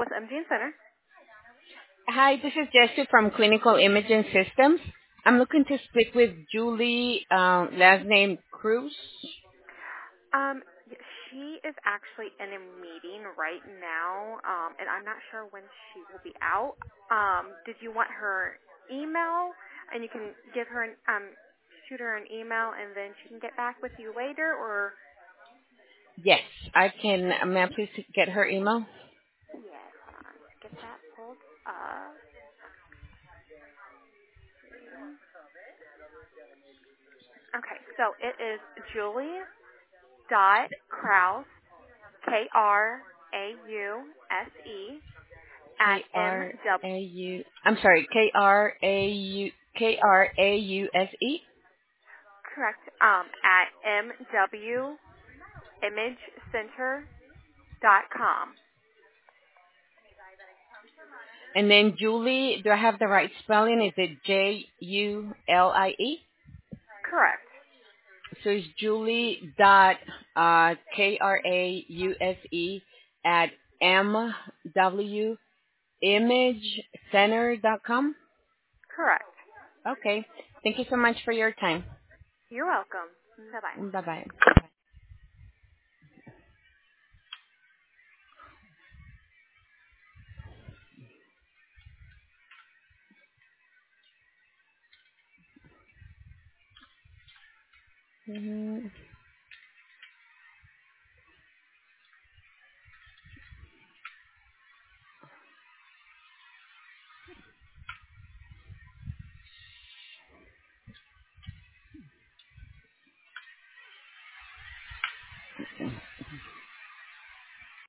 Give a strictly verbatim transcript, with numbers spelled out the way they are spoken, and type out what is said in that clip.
with Imaging Center. Hi, this is Jessie from Clinical Imaging Systems. I'm looking to speak with Julie, uh, last name Cruz. Um, she is actually in a meeting right now, um, and I'm not sure when she will be out. Um, did you want her email? And you can give her an, um, shoot her an email, and then she can get back with you later, or Yes, I can. May I please get her email? yes, hold on, get that pulled up. Okay, so it is Julie dot Kraus, K R A U S E, at K M R W. A U. I'm sorry, K R A U K R A U S E. Correct. Um, at M W Image Center dot com. And then Julie, do I have the right spelling? Is it J U L I E? Correct. So it's Julie dot uh, K R A U S E at M W image center dot com. Correct. Okay. Thank you so much for your time. You're welcome. Bye bye. Bye bye. Mhm.